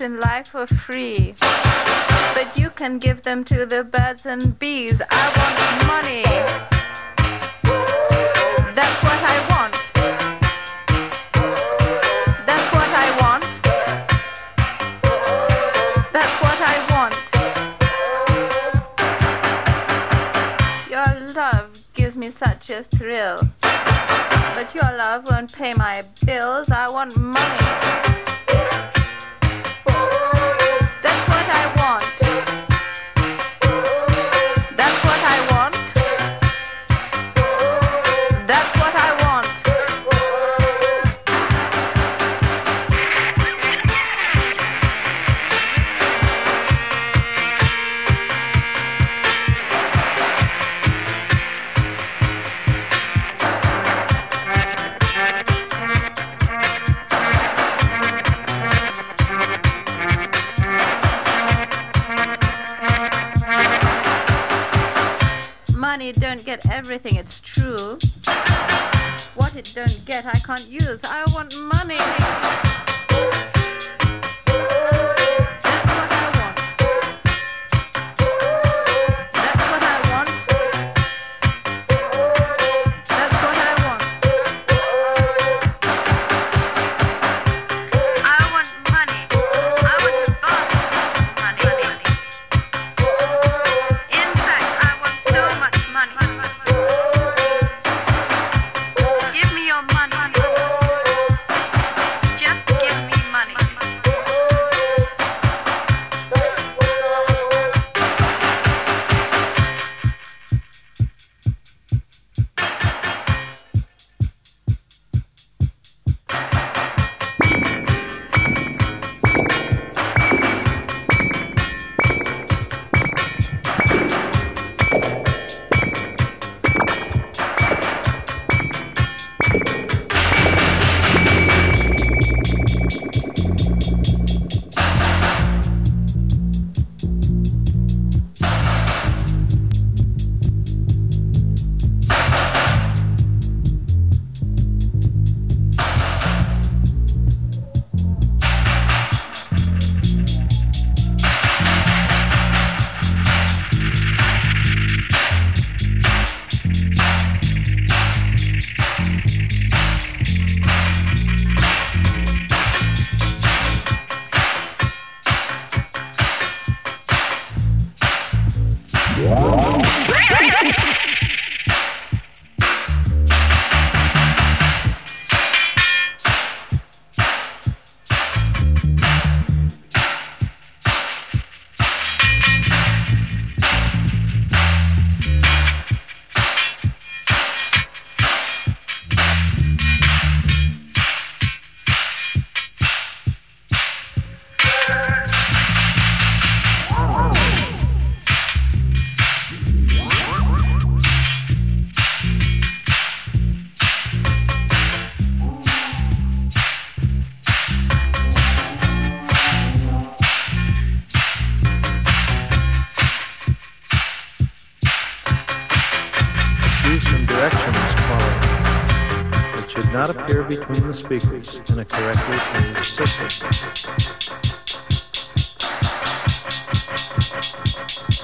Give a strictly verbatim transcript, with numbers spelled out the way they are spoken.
things in life for free, but you can give them to the birds and bees. I want money. That's what I want. That's what I want. That's what I want. Your love gives me such a thrill, but your love won't pay my bills. I want money. That's what I want. That's what I want. That's what I want. Money don't get everything, it's true. What it don't get, I can't use. I want money. That's what I want. That's what I want. That's what I want. I want money. I want to buy money. In fact, I want so much money. Give me your money. Just give me money. Not appear between the speakers in a correctly tuned system.